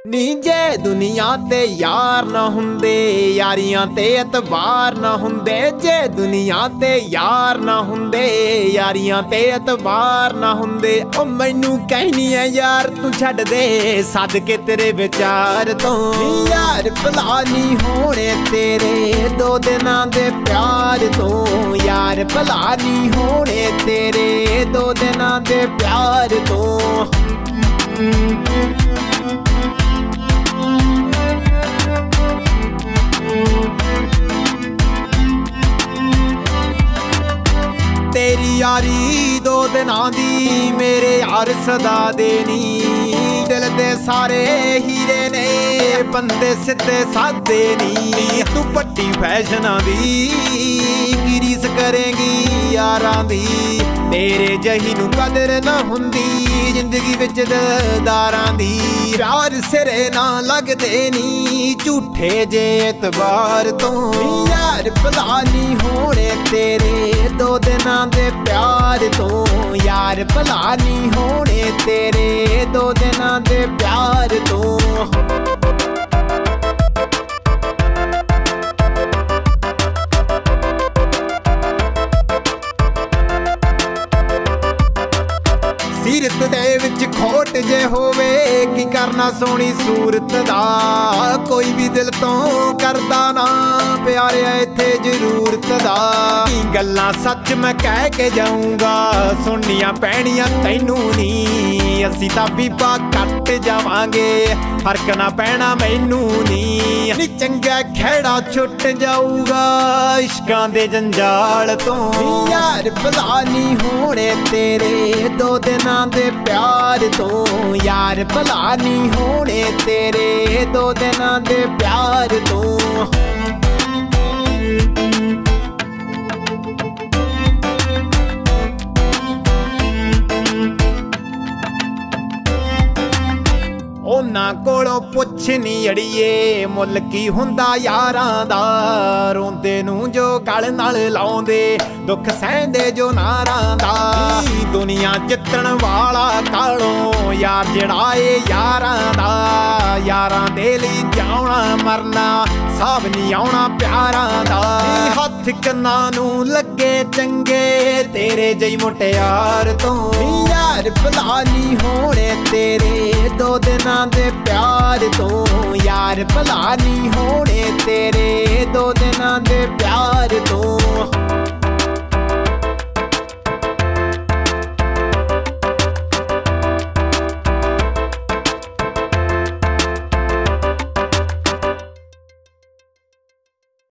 नी जे दुनिया ते यार ना हुंदे यारियां ते एतबार ना हुंदे जे दुनिया ते यार ना हुंदे यारियां ते एतबार ना हुंदे ओ मैनू कहनी है यार तू छड्ड दे सदके तेरे विचार तो यार भला नहीं होने तेरे दो दिनां दे प्यार तो यार भला नहीं होने तेरे दो दिनां दे प्यार तो तेरी यारी दो दिनां दी मेरे यार सदा देनी दिल दे सारे हीरे ने बंदे सिद्धे सादे नी तू पट्टी फैशना दी रीस करेंगी यारां दी तेरे जही नू कदर ना हुंदी जिंदगी विच दिलदारां दी प्यार सिरे ना लगदे नी झूठे जे एतबार तो यार भला नहीं होने तेरे दो दिनां दे प्यार तो यार भला नहीं होने तेरे दो दिनां दे प्यार तो सीरत दे विच खोट जे होवे की करना सोहनी सूरत दा कोई भी दिल तो करदा ना प्यारे इत्थे जरूरत दा गल्लां सच मैं कह के जाऊंगा सुनिया पैणियां तैनू नी असीं तां बीबा कट जावांगे फर्क ना पैना मैनू नी चंगा खेड़ा छुट जाऊगा इश्कां दे जंजाल तो यार भला नहीं होने तेरे दो दिनां दे प्यार तो यार भला नहीं होने तेरे दो दिनां दे प्यार तो ਉਹਨਾਂ ਕੋਲੋਂ ਪੁੱਛ ਨੀ ਅੜੀਏ ਮੁੱਲ ਕੀ ਹੁੰਦਾ ਯਾਰਾਂ ਦਾ ਰੋਂਦੇ ਨੂੰ ਜੋ ਗਲ ਨਾਲ ਲਾਉਂਦੇ ਦੁੱਖ ਸਹਿੰਦੇ ਜੋ ਨਾਰਾਂ ਦਾ ਦੁਨੀਆ ਜਿੱਤਣ ਵਾਲਾ ਕਾਲੋਂ ਯਾਰ ਜਿਹੜਾ ਏ ਯਾਰਾਂ ਦਾ ਯਾਰਾਂ ਦੇ ਲਈ ਜਾਉਣਾ ਮਰਨਾ ਸਾਬ ਨਹੀਂ ਆਉਣਾ ਪਿਆਰਾਂ ਦਾ ਹੱਥ ਕੰਨਾਂ ਨੂੰ ਲੱਗੇ ਚੰਗੇ ਤੇਰੇ ਜਈ ਮੁਟਿਆਰ ਤੋਂ यार भला नहीं होने तेरे दो दिनां दे प्यार तो यार भला नहीं होने तेरे दो दिनां दे प्यार तो